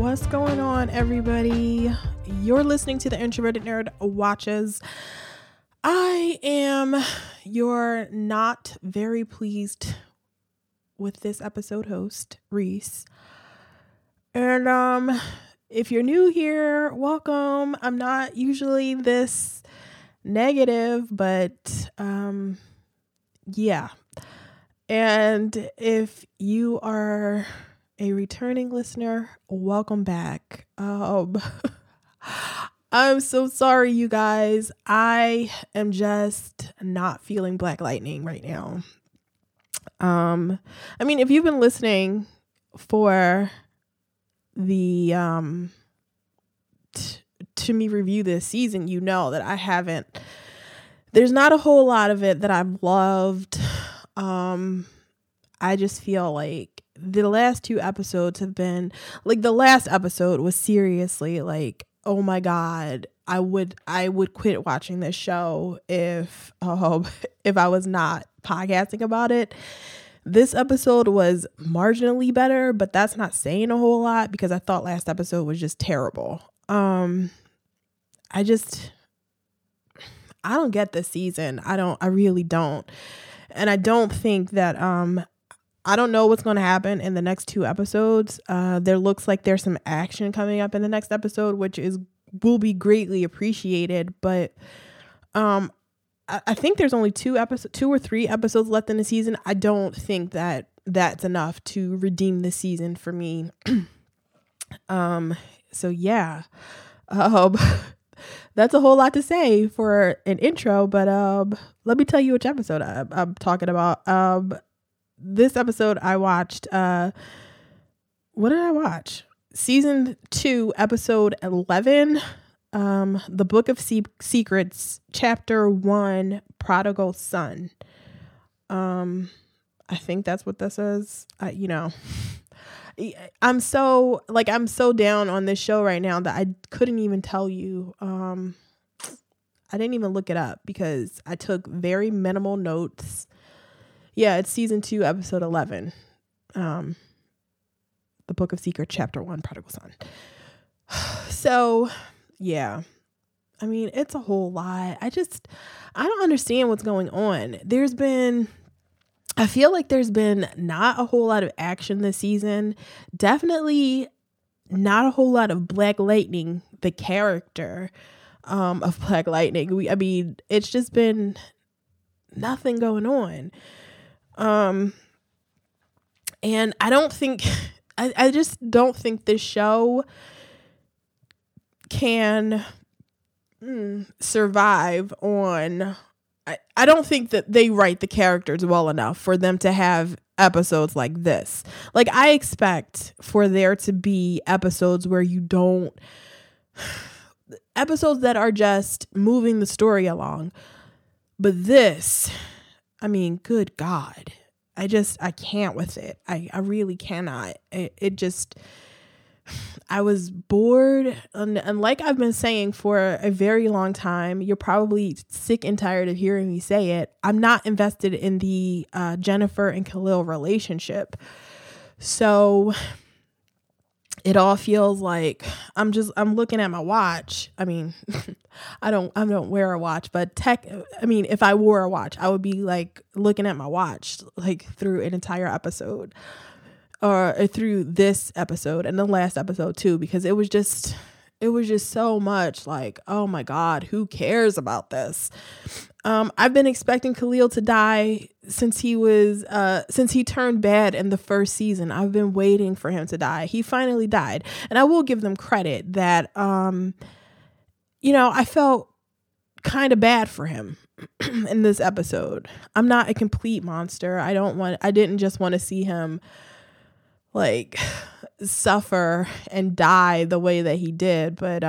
What's going on, everybody? You're listening to the Introverted Nerd Watches. I am your not very pleased with this episode host, Reese. And if you're new here, welcome. I'm not usually this negative, but yeah. And if you are a returning listener, welcome back. I'm so sorry, you guys. I am just not feeling Black Lightning right now. I mean, if you've been listening for the to me review this season, you know that I haven't. There's not a whole lot of it that I've loved. I just feel like the last two episodes have been like, the last episode was seriously like, oh my God, I would quit watching this show if I was not podcasting about it. This episode was marginally better, but that's not saying a whole lot because I thought last episode was just terrible. I don't get this season. I really don't. And I don't think that, I don't know what's going to happen in the next two episodes. There looks like there's some action coming up in the next episode, which will be greatly appreciated. But I think there's only two or three episodes left in the season. I don't think that that's enough to redeem the season for me. So yeah, that's a whole lot to say for an intro. But let me tell you which episode I'm talking about. This episode I watched, what did I watch? Season 2, episode 11, The Book of Secrets, chapter 1, Prodigal Son. I think that's what this is. I'm so down on this show right now that I couldn't even tell you. I didn't even look it up because I took very minimal notes. Yeah, it's season 2, episode 11. The Book of Secrets, chapter 1, Prodigal Son. So, yeah. I mean, it's a whole lot. I don't understand what's going on. I feel like there's been not a whole lot of action this season. Definitely not a whole lot of Black Lightning, the character of Black Lightning. It's just been nothing going on. And I don't think, I just don't think this show can survive on, I don't think that they write the characters well enough for them to have episodes like this. Like, I expect for there to be episodes where episodes that are just moving the story along. But this, I mean, good God, I can't with it. I really cannot. I was bored. And like I've been saying for a very long time, you're probably sick and tired of hearing me say it. I'm not invested in the Jennifer and Khalil relationship. So it all feels like I'm looking at my watch. I mean, I don't wear a watch, but if I wore a watch, I would be like looking at my watch like through an entire episode or through this episode and the last episode too, because it was just so much like, oh my God, who cares about this? I've been expecting Khalil to die since he turned bad in the first season. I've been waiting for him to die. He finally died. And I will give them credit that, I felt kind of bad for him in this episode. I'm not a complete monster. I didn't just want to see him like suffer and die the way that he did, but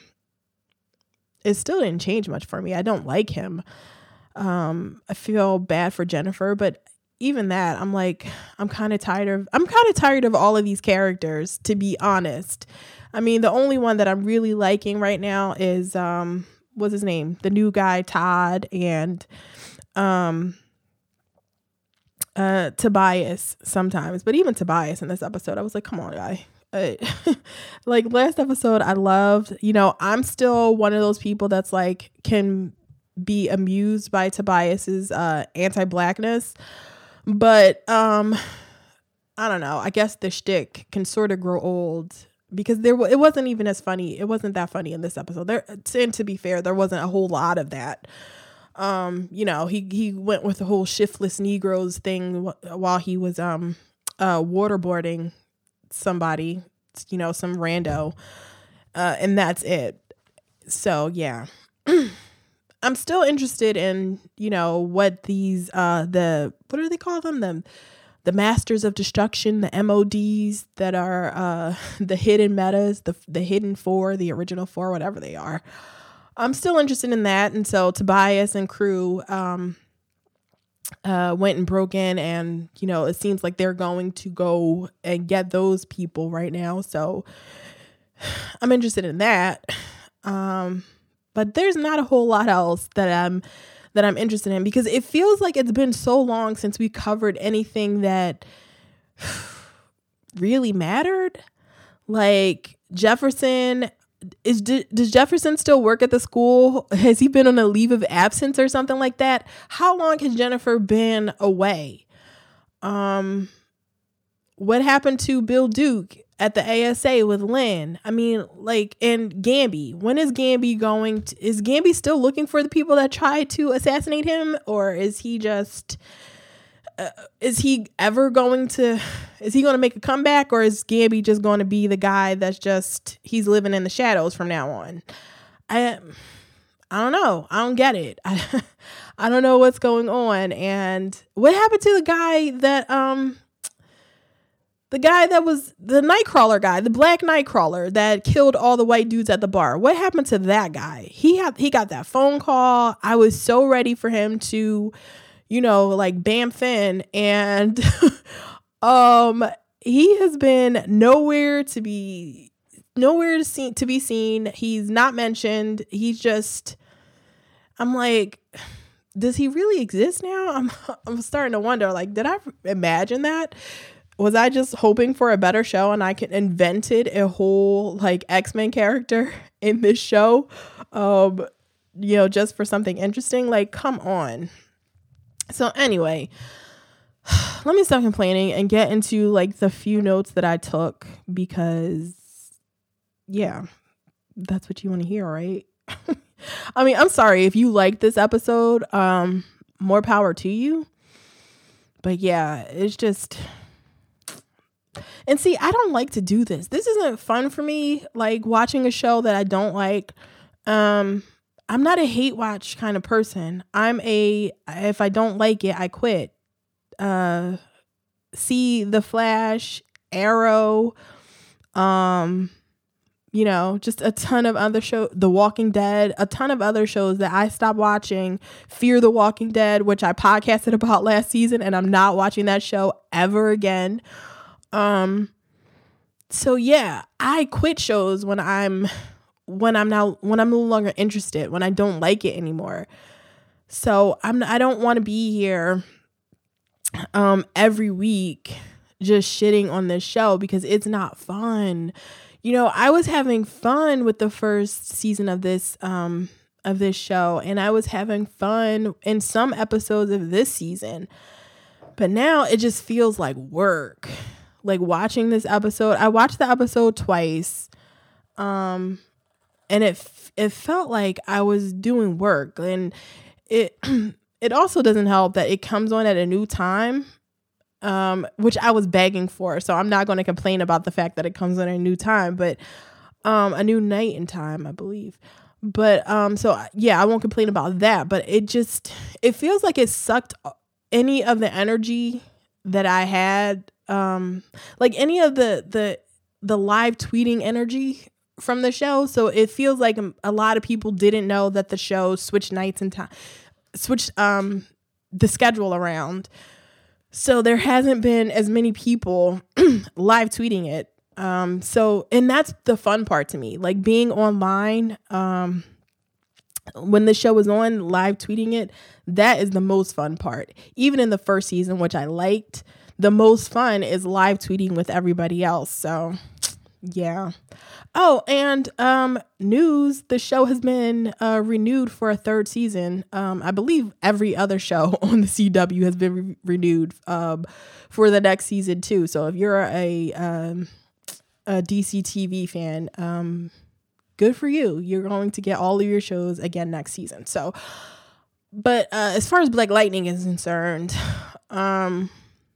it still didn't change much for me. I don't like him. I feel bad for Jennifer, but even that, I'm kind of tired of all of these characters, to be honest. I mean, the only one that I'm really liking right now is what's his name? The new guy, Todd, and Tobias sometimes. But even Tobias in this episode, I was like, come on, guy. like last episode, I loved, I'm still one of those people that's like, can be amused by Tobias's anti-blackness. But I don't know. I guess the shtick can sort of grow old because it wasn't even as funny. It wasn't that funny in this episode. And to be fair, there wasn't a whole lot of that. He went with the whole shiftless Negroes thing while he was waterboarding somebody, some rando, and that's it. So yeah. I'm still interested in, what these what do they call them? The Masters of Destruction, the MODs that are the hidden metas, the hidden four, the original four, whatever they are. I'm still interested in that. And so Tobias and crew went and broke in, and, it seems like they're going to go and get those people right now. So I'm interested in that. But there's not a whole lot else that I'm interested in, because it feels like it's been so long since we covered anything that really mattered. Like Jefferson, does Jefferson still work at the school? Has he been on a leave of absence or something like that? How long has Jennifer been away? What happened to Bill Duke at the ASA with Lynn? I mean, like, and Gamby. When is Gamby is Gamby still looking for the people that tried to assassinate him? Or is he just, is he going to make a comeback? Or is Gamby just going to be the guy that's just, he's living in the shadows from now on? I don't know. I don't get it. I don't know what's going on. And what happened to the guy that was the Nightcrawler guy, the black Nightcrawler that killed all the white dudes at the bar? What happened to that guy? He got that phone call. I was so ready for him to, like bamf in, and he has been nowhere to be seen. He's not mentioned. He's just, I'm like, does he really exist now? I'm starting to wonder, like, did I imagine that? Was I just hoping for a better show and I invented a whole like X-Men character in this show, just for something interesting? Like, come on. So anyway, let me stop complaining and get into like the few notes that I took, because yeah, that's what you want to hear, right? I mean, I'm sorry if you like this episode, more power to you. But yeah, it's just, and see, I don't like to do this. This isn't fun for me, like watching a show that I don't like. I'm not a hate watch kind of person. If I don't like it, I quit. See The Flash, Arrow, just a ton of other shows, The Walking Dead, a ton of other shows that I stopped watching. Fear the Walking Dead, which I podcasted about last season, and I'm not watching that show ever again. So yeah, I quit shows when I'm no longer interested, when I don't like it anymore. So I don't want to be here, every week just shitting on this show, because it's not fun. I was having fun with the first season of this show, and I was having fun in some episodes of this season, but now it just feels like work. Like watching this episode, I watched the episode twice, and it felt like I was doing work, and it also doesn't help that it comes on at a new time, which I was begging for. So I'm not going to complain about the fact that it comes on at a new time, but a new night and time, I believe. But so yeah, I won't complain about that. But it feels like it sucked any of the energy that I had. Like any of the live tweeting energy from the show. So it feels like a lot of people didn't know that the show switched nights and time, switched the schedule around. So there hasn't been as many people live tweeting it. So, and that's the fun part to me, like being online, when the show was on, live tweeting it, that is the most fun part. Even in the first season, which I liked, the most fun is live tweeting with everybody else. So Yeah. Oh, and news, the show has been renewed for a third season. I believe every other show on the CW has been renewed for the next season too. So if you're a DC TV fan, good for you. You're going to get all of your shows again next season. So, but as far as Black Lightning is concerned, I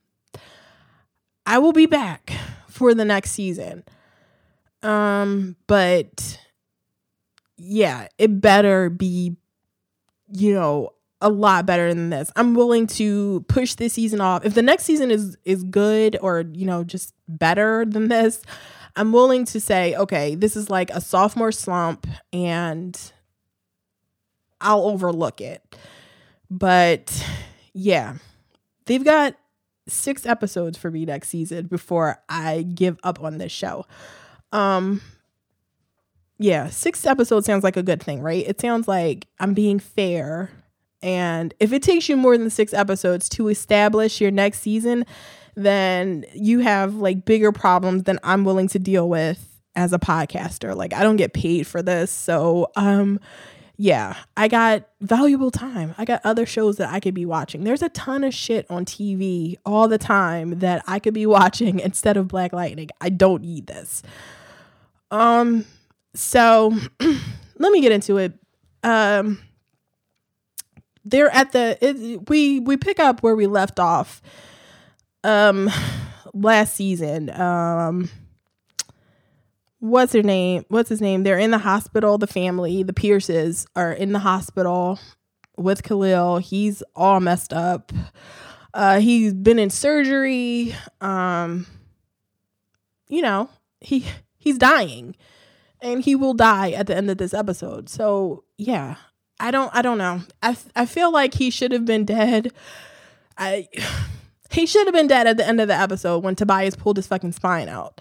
will be back for the next season. But yeah, it better be, a lot better than this. I'm willing to push this season off. If the next season is good or, just better than this, I'm willing to say, okay, this is like a sophomore slump and I'll overlook it. But yeah, they've got 6 episodes for me next season before I give up on this show. Yeah, 6 episodes sounds like a good thing, right? It sounds like I'm being fair. And if it takes you more than 6 episodes to establish your next season, then you have like bigger problems than I'm willing to deal with as a podcaster. Like, I don't get paid for this. So, yeah, I got valuable time. I got other shows that I could be watching. There's a ton of shit on TV all the time that I could be watching instead of Black Lightning. I don't need this. So let me get into it. They're at we pick up where we left off last season. What's his name? They're in the hospital. The family, the Pierces, are in the hospital with Khalil. He's all messed up. He's been in surgery. He's dying, and he will die at the end of this episode. So yeah, I don't know. I feel like he should have been dead. He should have been dead at the end of the episode when Tobias pulled his fucking spine out.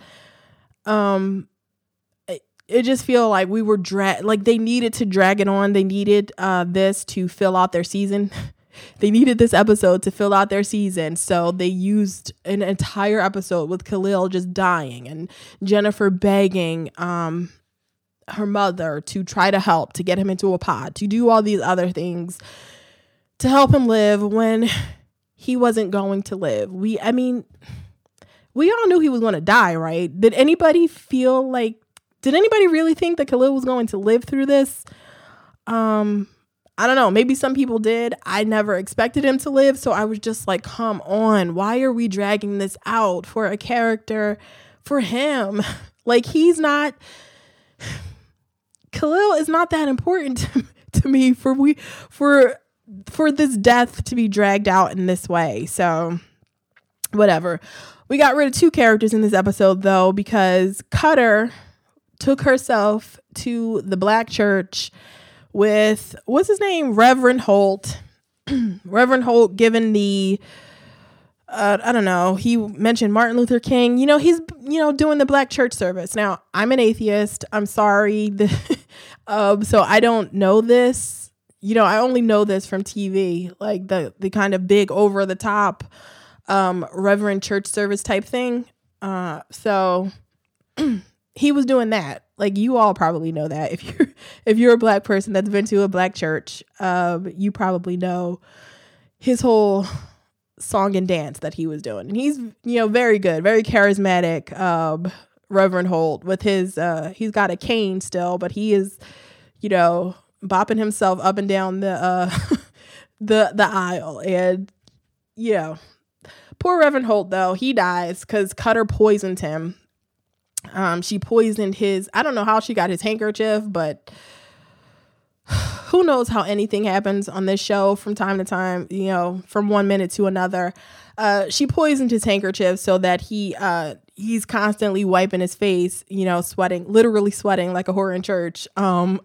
It just feel like we were they needed to drag it on. They needed this to fill out their season. They needed this episode to fill out their season. So they used an entire episode with Khalil just dying and Jennifer begging her mother to try to help, to get him into a pod, to do all these other things to help him live when he wasn't going to live. We all knew he was going to die, right? Did anybody really think that Khalil was going to live through this? I don't know. Maybe some people did. I never expected him to live. So I was just like, come on. Why are we dragging this out for a character, for him? Like, Khalil is not that important to me for this death to be dragged out in this way. So whatever. We got rid of 2 characters in this episode though, because Cutter took herself to the black church with, what's his name? Reverend Holt. Reverend Holt given the, I don't know, he mentioned Martin Luther King. He's, doing the black church service. Now, I'm an atheist. I'm sorry. So I don't know this. I only know this from TV, like the kind of big over the top Reverend church service type thing. So he was doing that. Like, you all probably know that. If you're a black person that's been to a black church, you probably know his whole song and dance that he was doing. And he's, very good, very charismatic, Reverend Holt with his, he's got a cane still, but he is, bopping himself up and down the aisle. And, poor Reverend Holt though, he dies because Cutter poisoned him. She poisoned I don't know how she got his handkerchief, but who knows how anything happens on this show from time to time, from one minute to another. She poisoned his handkerchief so that he's constantly wiping his face, literally sweating like a whore in church. And,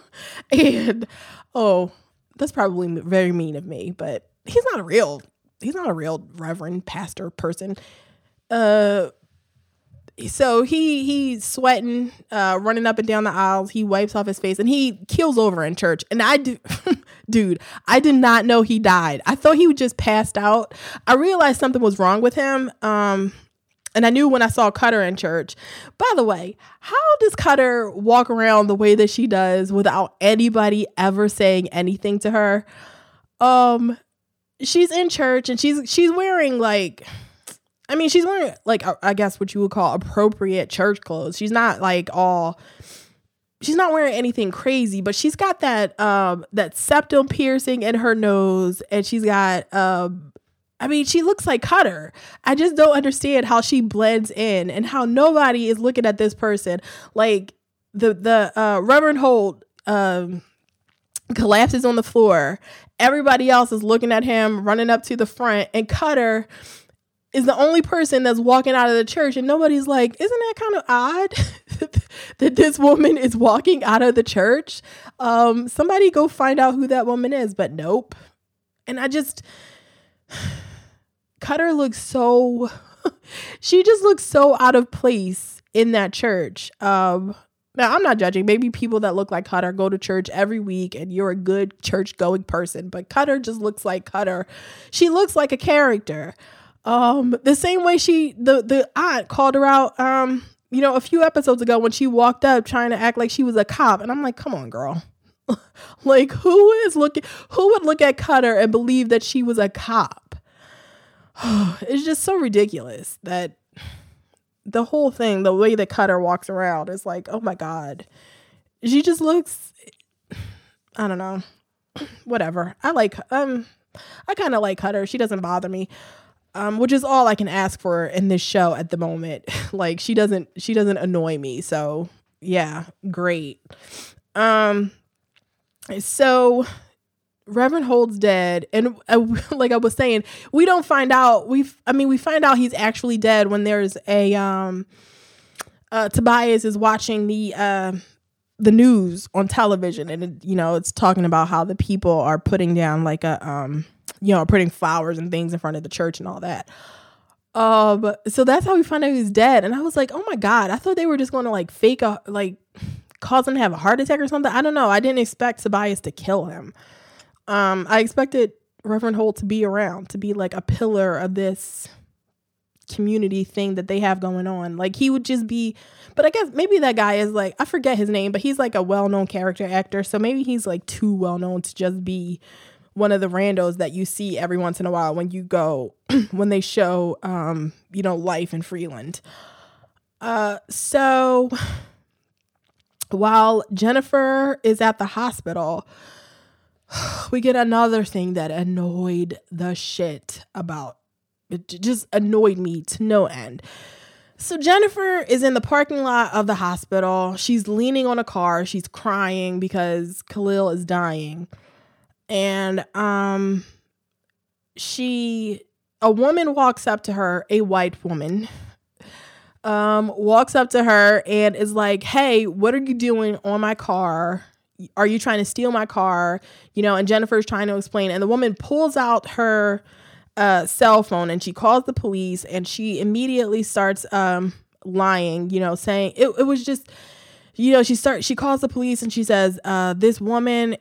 that's probably very mean of me, but he's not a real reverend pastor person. So he's sweating, running up and down the aisles. He wipes off his face and he keels over in church. And I did not know he died. I thought he just passed out. I realized something was wrong with him. And I knew when I saw Cutter in church. By the way, how does Cutter walk around the way that she does without anybody ever saying anything to her? She's in church and she's wearing like, I mean, she's wearing like, I guess what you would call appropriate church clothes. She's not wearing anything crazy, but she's got that septum piercing in her nose, and she's got, she looks like Cutter. I just don't understand how she blends in and how nobody is looking at this person. Like the Reverend Holt collapses on the floor. Everybody else is looking at him, running up to the front, and Cutter is the only person that's walking out of the church, and nobody's like, isn't that kind of odd that this woman is walking out of the church? Somebody go find out who that woman is, but nope. And Cutter looks so, she just looks so out of place in that church. Now, I'm not judging. Maybe people that look like Cutter go to church every week and you're a good church going person, but Cutter just looks like Cutter. She looks like a character. The same way the aunt called her out, a few episodes ago when she walked up trying to act like she was a cop. And I'm like, come on, girl. Like, who would look at Cutter and believe that she was a cop? It's just so ridiculous that the whole thing, the way that Cutter walks around is like, oh my God. She just looks, I don't know, whatever. I kind of like Cutter. She doesn't bother me. Which is all I can ask for in this show at the moment. Like, she doesn't annoy me. So yeah, great. So Reverend Holt's dead. And like I was saying, we don't find out. We find out he's actually dead when there's Tobias is watching the news on television, and it's talking about how the people are putting down like putting flowers and things in front of the church and all that. So that's how we find out he's dead. And I was like, oh my God, I thought they were just going to like fake cause him to have a heart attack or something. I don't know. I didn't expect Tobias to kill him. I expected Reverend Holt to be around, to be like a pillar of this community thing that they have going on. Like, he would just be, but I guess maybe that guy is like, I forget his name, but he's like a well-known character actor. So maybe he's like too well-known to just be one of the randos that you see every once in a while when you go, when they show, life in Freeland. So while Jennifer is at the hospital, we get another thing that annoyed the shit about, it just annoyed me to no end. So Jennifer is in the parking lot of the hospital. She's leaning on a car. She's crying because Khalil is dying. And a woman walks up to her, a white woman, walks up to her and is like, hey, what are you doing on my car? Are you trying to steal my car? And Jennifer's trying to explain. And the woman pulls out her cell phone and she calls the police, and she immediately starts lying, saying it was just, she calls the police and she says, this woman,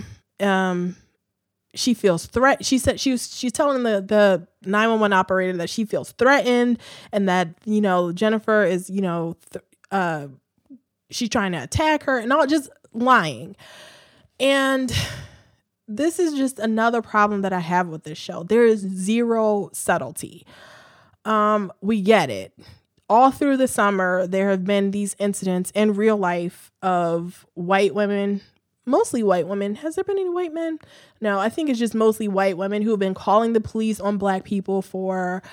she feels threat. She said she's telling the 911 operator that she feels threatened, and that, Jennifer is, she's trying to attack her, and all just lying. And this is just another problem that I have with this show. There is zero subtlety. We get it. All through the summer, there have been these incidents in real life of white women, mostly white women. Has there been any white men? No, I think it's just mostly white women who have been calling the police on black people for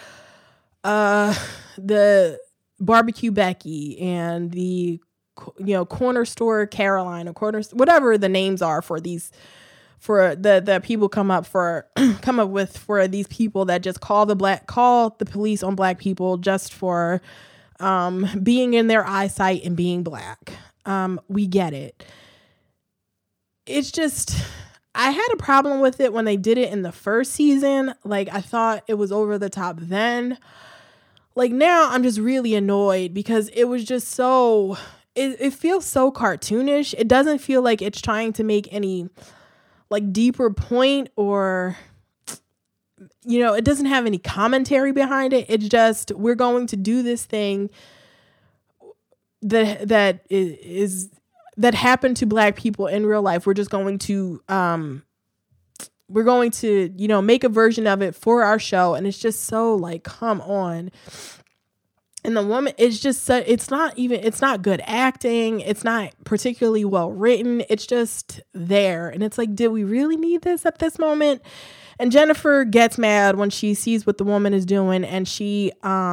the barbecue Becky and the corner store Caroline, or whatever the names are for these, for the people come up with for these people that just call the police on black people just for being in their eyesight and being black. We get it. It's just, I had a problem with it when they did it in the first season. Like, I thought it was over the top then. Like, now I'm just really annoyed because it was just so, it feels so cartoonish. It doesn't feel like it's trying to make any like deeper point, or it doesn't have any commentary behind it. It's just, we're going to do this thing that happened to Black people in real life. We're just going to make a version of it for our show. And it's just so like, come on. And the woman is just so, it's not good acting. It's not particularly well written. It's just there. And it's like, did we really need this at this moment? And Jennifer gets mad when she sees what the woman is doing, and she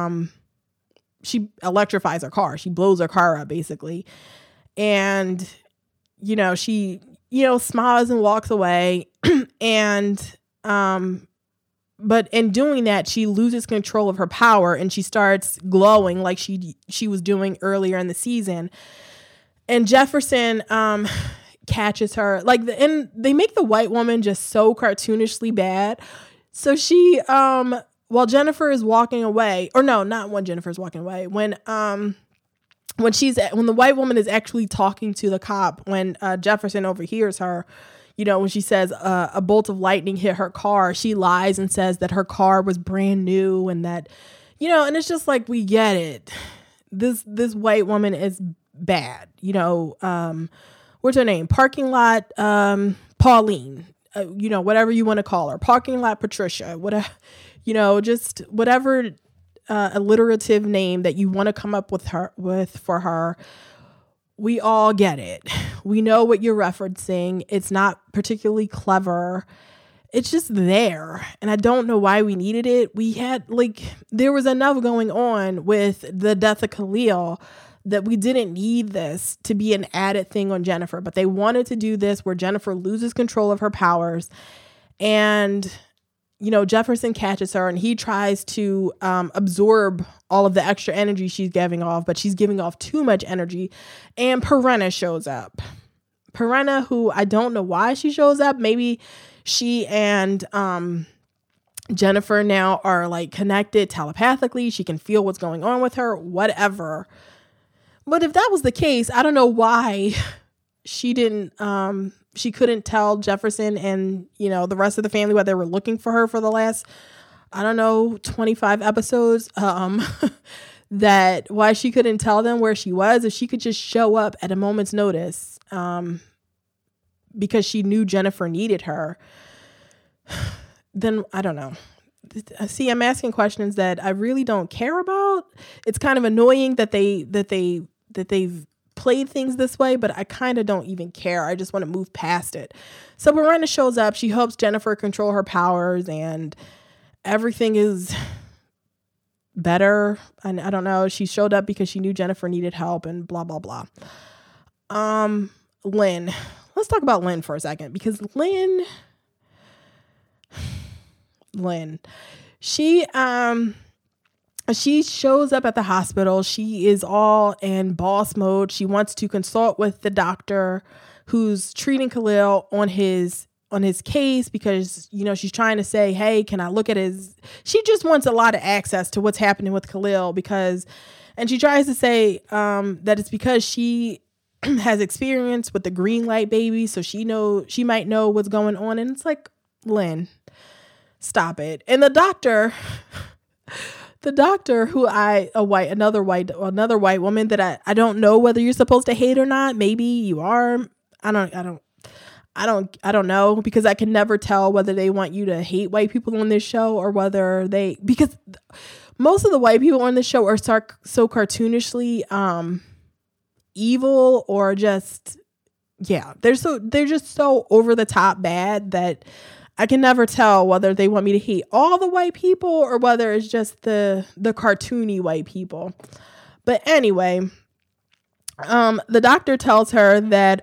electrifies her car. She blows her car up basically. And, she, smiles and walks away. And, but in doing that, she loses control of her power, and she starts glowing like she was doing earlier in the season. And Jefferson catches her, and they make the white woman just so cartoonishly bad. So she, while Jennifer is walking away, or no, not when Jennifer's walking away, when the white woman is actually talking to the cop, when Jefferson overhears her. When she says a bolt of lightning hit her car, she lies and says that her car was brand new, and that, and it's just like, we get it. This white woman is bad. What's her name? Parking lot Pauline, whatever you want to call her. Parking lot Patricia, whatever, just whatever alliterative name that you want to come up with for her. We all get it. We know what you're referencing. It's not particularly clever. It's just there. And I don't know why we needed it. We had there was enough going on with the death of Khalil that we didn't need this to be an added thing on Jennifer. But they wanted to do this where Jennifer loses control of her powers. And, Jefferson catches her, and he tries to absorb all of the extra energy she's giving off, but she's giving off too much energy. And Perenna shows up. Perenna, who I don't know why she shows up. Maybe she and Jennifer now are connected telepathically. She can feel what's going on with her, whatever. But if that was the case, I don't know why she couldn't tell Jefferson and, the rest of the family why they were looking for her for the last, 25 episodes, that why she couldn't tell them where she was, if she could just show up at a moment's notice, because she knew Jennifer needed her. Then I don't know. See, I'm asking questions that I really don't care about. It's kind of annoying that they've played things this way, but I kind of don't even care. I just want to move past it. So Perenna shows up. She helps Jennifer control her powers, and everything is better. And I don't know. She showed up because she knew Jennifer needed help, and blah, blah, blah. Lynn. Let's talk about Lynn for a second, because Lynn, she shows up at the hospital. She is all in boss mode. She wants to consult with the doctor who's treating Khalil on his case, because, she's trying to say, hey, can I look at she just wants a lot of access to what's happening with Khalil, and she tries to say that it's because she has experience with the green light baby. So she might know what's going on. And it's like, Lynn, stop it. And the doctor, who another white woman that I don't know whether you're supposed to hate or not. Maybe you are. I don't know, because I can never tell whether they want you to hate white people on this show or whether because most of the white people on this show are so cartoonishly evil, or just, yeah, they're just so over the top bad that I can never tell whether they want me to hate all the white people or whether it's just the cartoony white people. But anyway, the doctor tells her that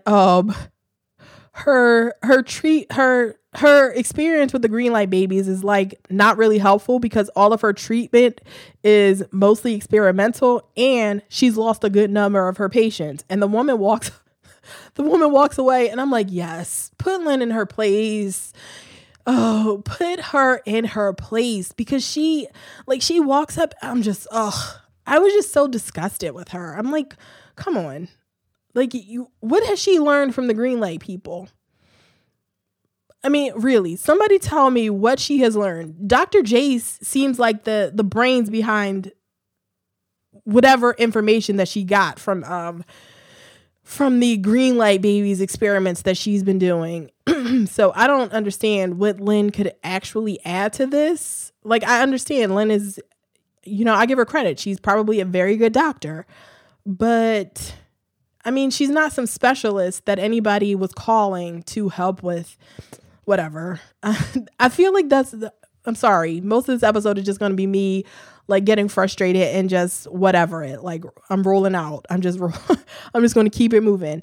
her experience with the green light babies is not really helpful, because all of her treatment is mostly experimental, and she's lost a good number of her patients. And the woman walks away, and I'm like, yes, put Lynn in her place. Oh, put her in her place, because she walks up. I'm just, I was just so disgusted with her. I'm like, come on. What has she learned from the green light people? I mean, really, somebody tell me what she has learned. Dr. Jace seems like the brains behind whatever information that she got from the Greenlight Babies experiments that she's been doing. So I don't understand what Lynn could actually add to this. Like, I understand Lynn is, I give her credit. She's probably a very good doctor, but I mean, she's not some specialist that anybody was calling to help with whatever. I feel like I'm sorry. Most of this episode is just going to be me like getting frustrated and just whatever it, like I'm rolling out. I'm just going to keep it moving.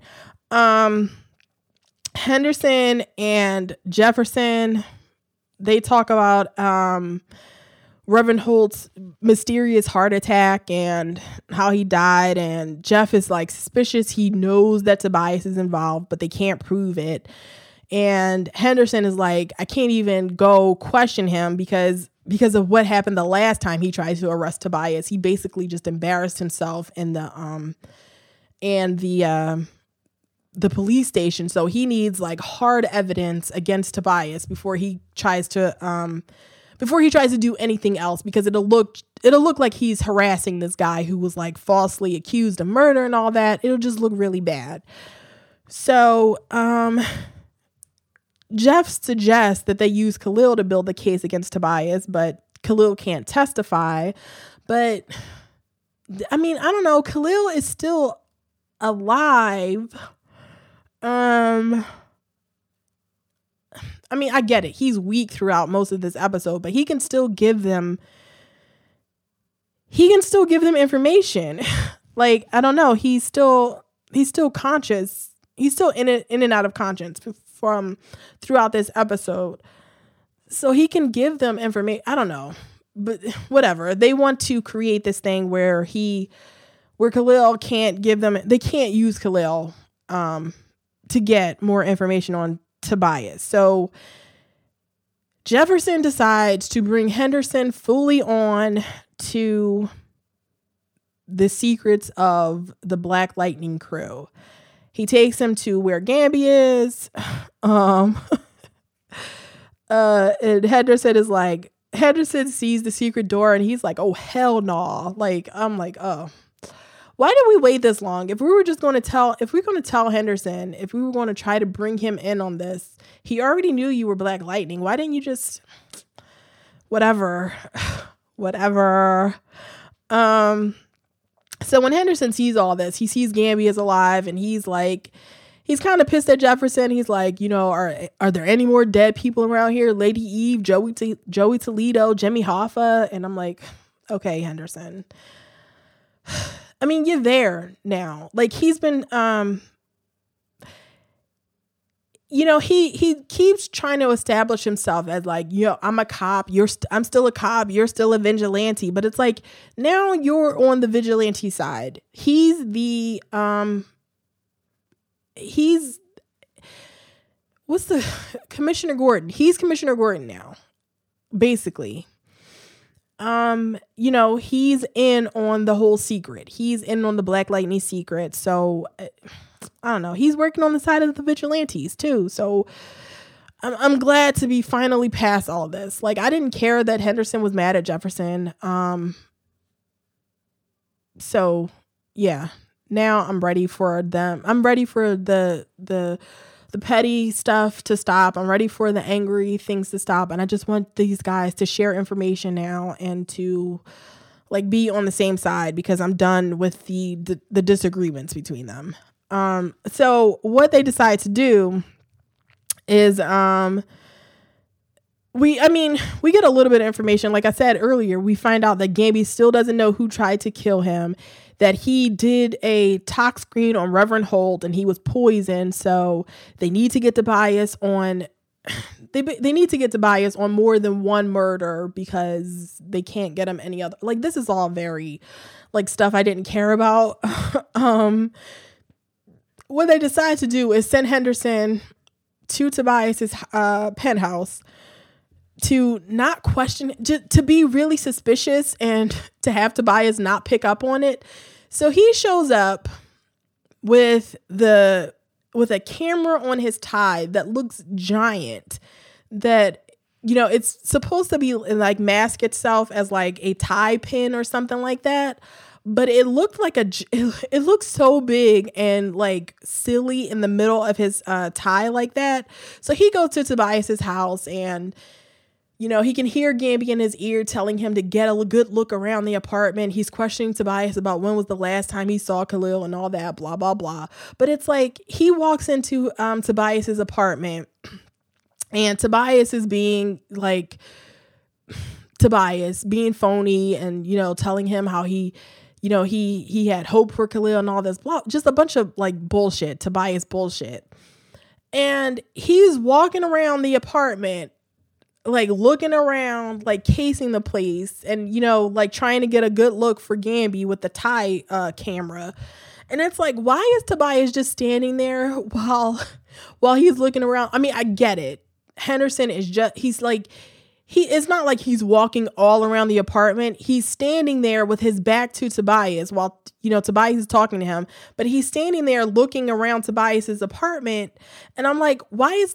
Henderson and Jefferson, they talk about, Reverend Holt's mysterious heart attack and how he died. And Jeff is like suspicious. He knows that Tobias is involved, but they can't prove it. And Henderson is like, I can't even go question him because of what happened the last time he tried to arrest Tobias. He basically just embarrassed himself in the police station. So he needs like hard evidence against Tobias before he tries to do anything else, because it'll look like he's harassing this guy who was like falsely accused of murder and all that. It'll just look really bad. So, Jeff suggests that they use Khalil to build the case against Tobias, but Khalil can't testify. But I mean, I don't know. Khalil is still alive. I mean, I get it. He's weak throughout most of this episode, but he can still give them information. Like, I don't know. He's still conscious. He's still in and out of conscience from throughout this episode. So he can give them information. I don't know, but whatever. They want to create this thing where Khalil can't give them, they can't use Khalil, to get more information on Tobias. So Jefferson decides to bring Henderson fully on to the secrets of the Black Lightning crew. He takes him to where Gambi is. And Henderson sees the secret door and he's like, oh, hell no. Like, I'm like, oh, why did we wait this long? If we were going to tell Henderson, if we were going to try to bring him in on this, he already knew you were Black Lightning. Why didn't you just, whatever. So when Henderson sees all this, he sees Gambi is alive and he's kind of pissed at Jefferson. He's like, are there any more dead people around here? Lady Eve, Joey Toledo, Jimmy Hoffa. And I'm like, okay, Henderson. I mean, you're there now. Like, he's been, he keeps trying to establish himself as like, I'm a cop. I'm still a cop. You're still a vigilante. But it's like, now you're on the vigilante side. Commissioner Gordon. He's Commissioner Gordon now, basically. He's in on the whole secret. He's in on the Black Lightning secret. So I don't know. He's working on the side of the vigilantes too. So I'm glad to be finally past all this. Like, I didn't care that Henderson was mad at Jefferson. So yeah, now I'm ready for them. I'm ready for the petty stuff to stop. I'm ready for the angry things to stop. And I just want these guys to share information now and to like be on the same side, because I'm done with the disagreements between them. So what they decide to do is, we get a little bit of information. Like I said earlier, we find out that Gambi still doesn't know who tried to kill him, that he did a tox screen on Reverend Holt and he was poisoned. So they need to get Tobias on, they need to get Tobias on more than one murder because they can't get him any other. Like, this is all very like stuff I didn't care about. What they decide to do is send Henderson to Tobias's penthouse to not question, to be really suspicious and to have Tobias not pick up on it. So he shows up with the with a camera on his tie that looks giant, that, you know, it's supposed to be like mask itself as like a tie pin or something like that. But it looked like it looked so big and like silly in the middle of his tie like that. So he goes to Tobias's house, and, you know, he can hear Gambi in his ear telling him to get a good look around the apartment. He's questioning Tobias about when was the last time he saw Khalil and all that, blah, blah, blah. But it's like he walks into Tobias's apartment, and Tobias is being like, Tobias being phony and, you know, telling him how he had hope for Khalil and all this, blah, just a bunch of like bullshit, Tobias bullshit. And he's walking around the apartment, like looking around, like casing the place, and, you know, like trying to get a good look for Gambi with the tie camera. And it's like, why is Tobias just standing there while he's looking around? I mean, I get it. Henderson is just, it's not like he's walking all around the apartment. He's standing there with his back to Tobias while, you know, Tobias is talking to him, but he's standing there looking around Tobias's apartment. And I'm like, why is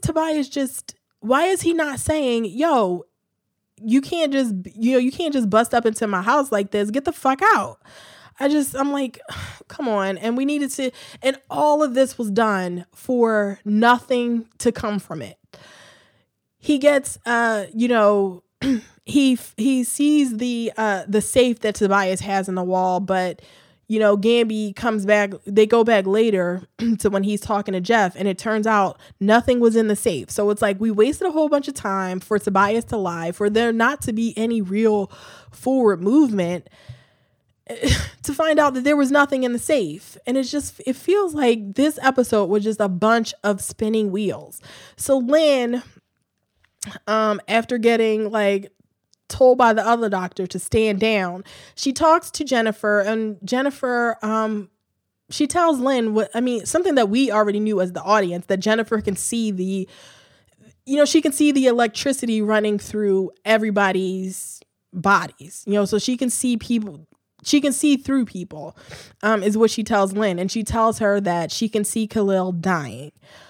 he not saying, yo, you can't just bust up into my house like this. Get the fuck out. I'm like, come on. And and all of this was done for nothing to come from it. He gets, you know, he sees the safe that Tobias has in the wall, but, you know, Gambi comes back. They go back later to when he's talking to Jeff, and it turns out nothing was in the safe. So it's like we wasted a whole bunch of time for Tobias to lie, for there not to be any real forward movement, to find out that there was nothing in the safe. And it feels like this episode was just a bunch of spinning wheels. So Lynn, after getting like told by the other doctor to stand down, she talks to Jennifer, and Jennifer, she tells Lynn something that we already knew as the audience, that Jennifer can see she can see the electricity running through everybody's bodies, you know, so she can see through people, is what she tells Lynn. And she tells her that she can see Khalil dying,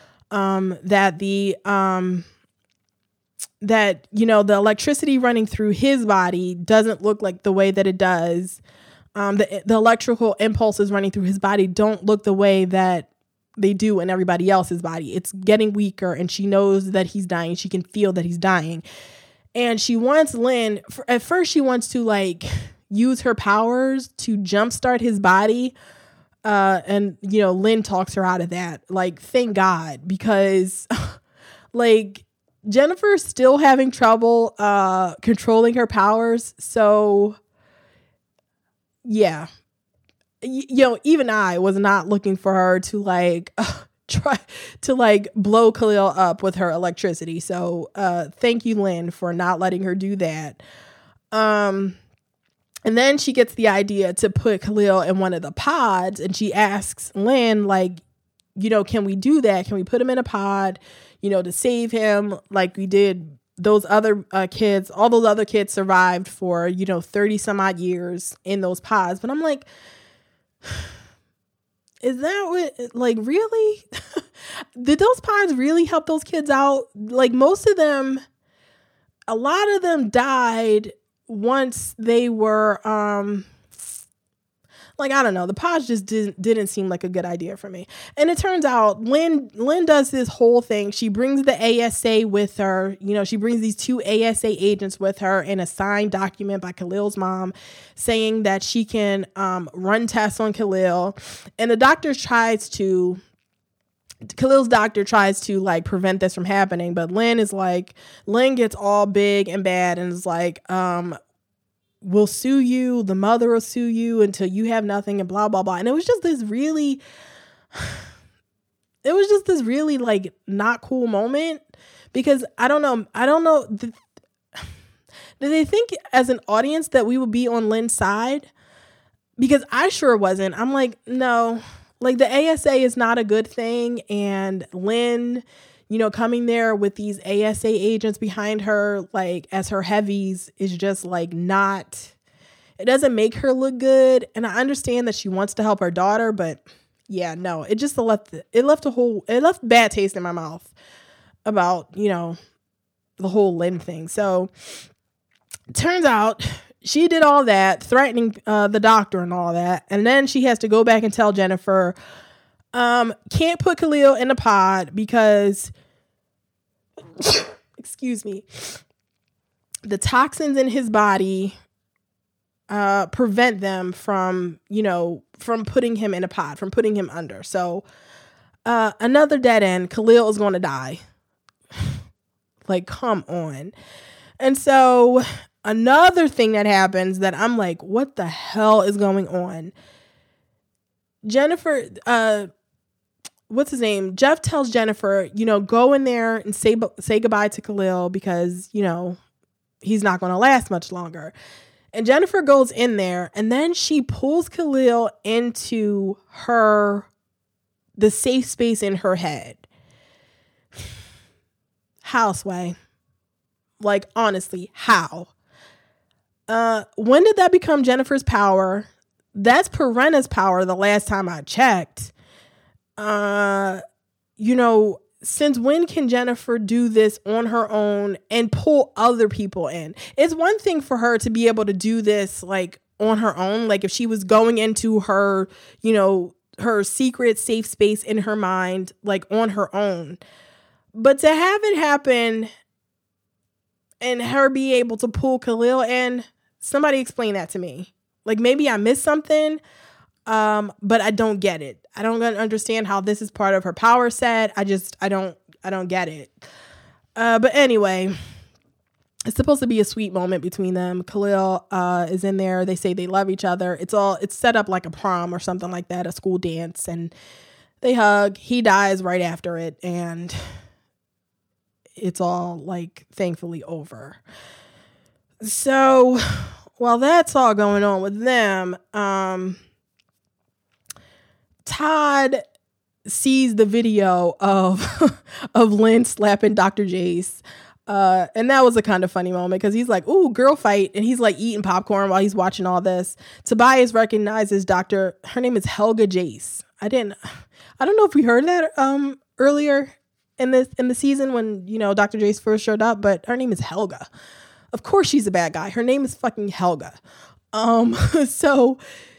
that, you know, the electricity running through his body doesn't look like the way that it does. The electrical impulses running through his body don't look the way that they do in everybody else's body. It's getting weaker, and she knows that he's dying. She can feel that he's dying. And she wants Lynn, at first she wants to like use her powers to jumpstart his body. And, you know, Lynn talks her out of that. Like, thank God, because like, Jennifer's still having trouble controlling her powers. So, yeah. You know, even I was not looking for her to like try to like blow Khalil up with her electricity. So, thank you, Lynn, for not letting her do that. And then she gets the idea to put Khalil in one of the pods, and she asks Lynn, like, you know, can we do that? Can we put him in a pod, you know, to save him like we did those other kids? All those other kids survived for, you know, 30 some odd years in those pods. But I'm like, is that what, like, really? Did those pods really help those kids out? Like, most of them, a lot of them died once they were, like, I don't know, the pods just didn't seem like a good idea for me. And it turns out Lynn does this whole thing. She brings the ASA with her. You know, she brings these 2 ASA agents with her in a signed document by Khalil's mom saying that she can run tests on Khalil. And Khalil's doctor tries to like prevent this from happening. But Lynn gets all big and bad and is like, we'll sue you. The mother will sue you until you have nothing, and blah, blah, blah. And it was just this really like not cool moment, because I don't know. Did they think as an audience that we would be on Lynn's side? Because I sure wasn't. I'm like, no, like the ASA is not a good thing. And Lynn, you know, coming there with these ASA agents behind her, like as her heavies, is just like it doesn't make her look good. And I understand that she wants to help her daughter, but yeah, no, it just left bad taste in my mouth about, the whole Lynn thing. So turns out she did all that, threatening the doctor and all that. And then she has to go back and tell Jennifer, can't put Khalil in the pod because, excuse me, the toxins in his body prevent them from putting him in a pod, from putting him under. So another dead end. Khalil is going to die. Like, come on. And so another thing that happens that I'm like, what the hell is going on? Jennifer, what's his name? Jeff tells Jennifer, go in there and say goodbye to Khalil because, he's not going to last much longer. And Jennifer goes in there and then she pulls Khalil into the safe space in her head. How, Sway? Like, honestly, how? When did that become Jennifer's power? That's Perenna's power the last time I checked. Since when can Jennifer do this on her own and pull other people in? It's one thing for her to be able to do this like on her own. Like if she was going into her, her secret safe space in her mind, like on her own. But to have it happen and her be able to pull Khalil in, somebody explain that to me. Like maybe I missed something, but I don't get it. I don't understand how this is part of her power set. I don't get it. But anyway, it's supposed to be a sweet moment between them. Khalil is in there. They say they love each other. It's set up like a prom or something like that, a school dance, and they hug. He dies right after it, and it's all like thankfully over. So while that's all going on with them, Todd sees the video of Lynn slapping Dr. Jace. And that was a kind of funny moment because he's like, ooh, girl fight. And he's like eating popcorn while he's watching all this. Tobias recognizes her name is Helga Jace. I don't know if we heard that earlier in the season when, Dr. Jace first showed up, but her name is Helga. Of course she's a bad guy. Her name is fucking Helga. So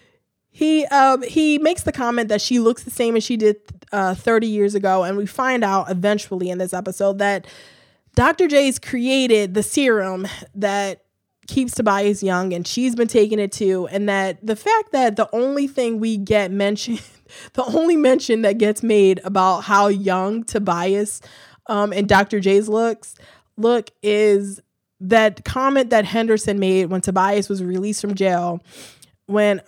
he makes the comment that she looks the same as she did 30 years ago. And we find out eventually in this episode that Dr. Jace created the serum that keeps Tobias young, and she's been taking it too. And that the fact that the only thing we get mentioned, the only mention that gets made about how young Tobias and Dr. Jace look is that comment that Henderson made when Tobias was released from jail, when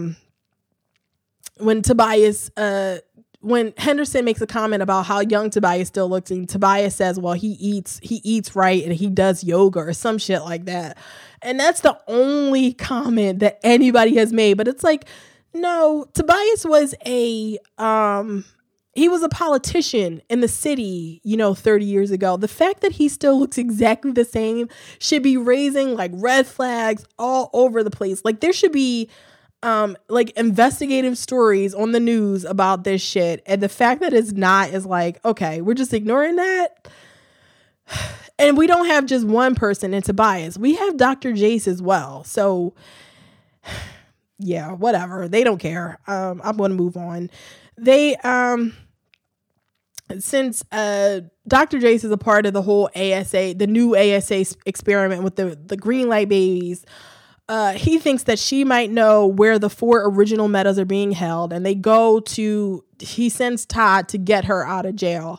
Henderson makes a comment about how young Tobias still looks, and Tobias says, well, he eats right and he does yoga or some shit like that. And that's the only comment that anybody has made. But it's like, no, Tobias was he was a politician in the city, 30 years ago. The fact that he still looks exactly the same should be raising like red flags all over the place. Like there should be like investigative stories on the news about this shit. And the fact that it's not is like, okay, we're just ignoring that. And we don't have just one person in Tobias. We have Dr. Jace as well. So yeah, whatever. They don't care. I'm going to move on. They, since Dr. Jace is a part of the whole ASA, the new ASA experiment with the green light babies, he thinks that she might know where the 4 original metas are being held, and he sends Todd to get her out of jail.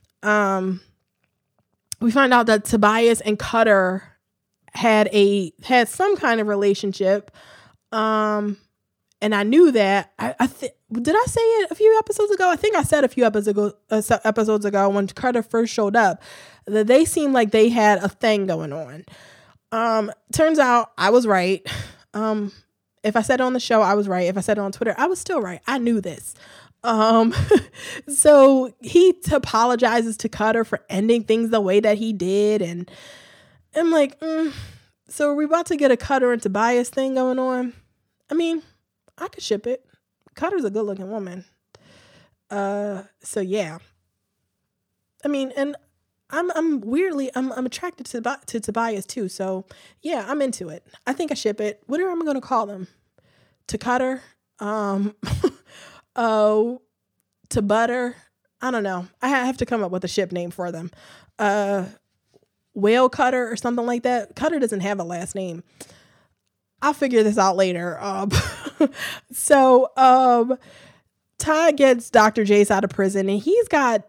We find out that Tobias and Cutter had some kind of relationship. And I knew that. Did I say it a few episodes ago? I think I said a few episodes ago when Cutter first showed up that they seemed like they had a thing going on. Turns out I was right. If I said it on the show, I was right. If I said it on Twitter, I was still right. I knew this. So he apologizes to Cutter for ending things the way that he did. And I'm like, so are we about to get a Cutter and Tobias thing going on? I mean, I could ship it. Cutter's a good looking woman. So yeah. I mean, and I'm weirdly I'm attracted to Tobias too. So yeah, I'm into it. I think I ship it. What am I gonna call them? To Cutter, oh, to Butter. I don't know. I have to come up with a ship name for them. Whale Cutter or something like that. Cutter doesn't have a last name. I'll figure this out later. So Todd gets Dr. Jace out of prison, and he's got,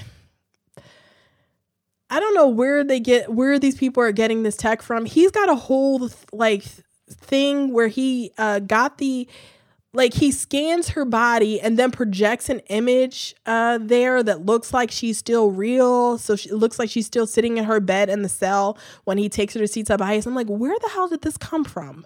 I don't know where these people are getting this tech from. He's got a whole like thing where he got he scans her body and then projects an image there that looks like she's still real. So it looks like she's still sitting in her bed in the cell when he takes her to see Tobias. I'm like, where the hell did this come from?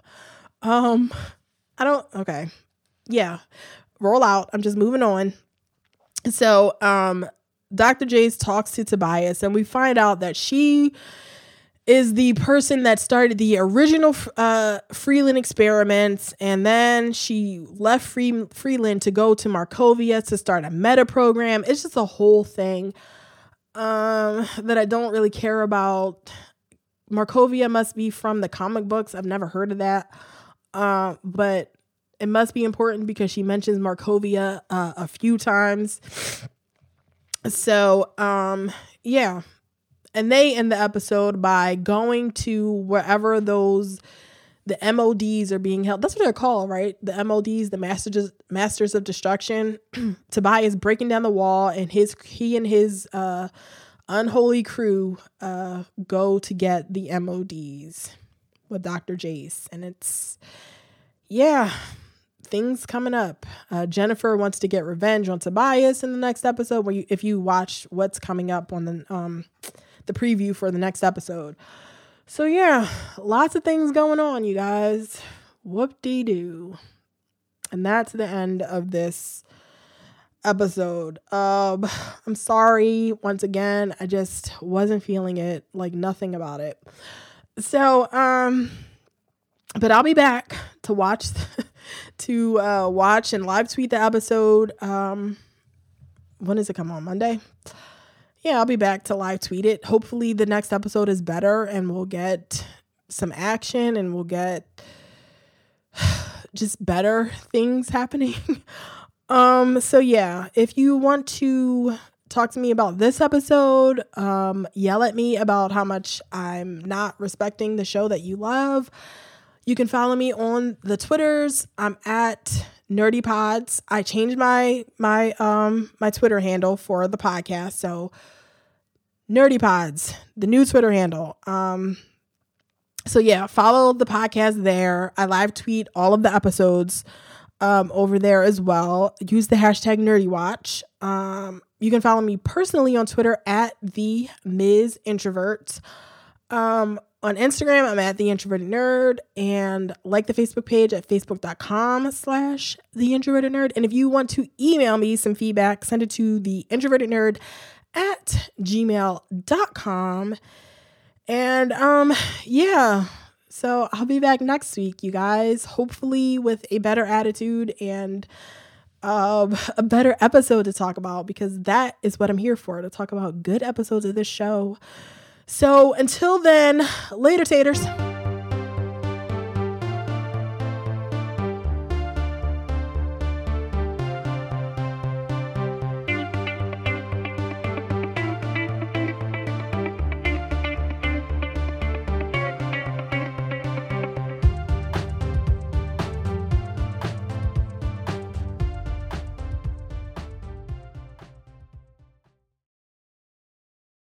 Okay. Yeah. Roll out. I'm just moving on. So Dr. Jace talks to Tobias, and we find out that she is the person that started the original Freeland experiments, and then she left Freeland to go to Markovia to start a meta program. It's just a whole thing that I don't really care about. Markovia must be from the comic books. I've never heard of that, but it must be important because she mentions Markovia a few times. So yeah. And they end the episode by going to wherever the MODs are being held. That's what they're called, right? The MODs, the Masters of Destruction. Tobias breaking down the wall, and he and his unholy crew go to get the MODs with Dr. Jace. And it's, yeah, things coming up. Jennifer wants to get revenge on Tobias in the next episode. If you watch what's coming up on the preview for the next episode. So yeah, lots of things going on, you guys. Whoop-de-doo. And that's the end of this episode. I'm sorry once again. I just wasn't feeling it, like nothing about it. So but I'll be back to watch and live tweet the episode. When does it come on? Monday? Yeah, I'll be back to live tweet it. Hopefully the next episode is better and we'll get some action and we'll get just better things happening. So yeah, if you want to talk to me about this episode, yell at me about how much I'm not respecting the show that you love, you can follow me on the Twitters. I'm at Nerdy Pods. I changed my Twitter handle for the podcast. So Nerdy Pods, the new Twitter handle. So yeah, follow the podcast there. I live tweet all of the episodes over there as well. Use the hashtag NerdyWatch. You can follow me personally on Twitter at the Ms. Introvert. On Instagram, I'm at The Introverted Nerd, and like the Facebook page at facebook.com/The Introverted Nerd. And if you want to email me some feedback, send it to The Introverted Nerd at gmail.com. And yeah, so I'll be back next week, you guys, hopefully with a better attitude and a better episode to talk about, because that is what I'm here for, to talk about good episodes of this show. So until then, later, taters.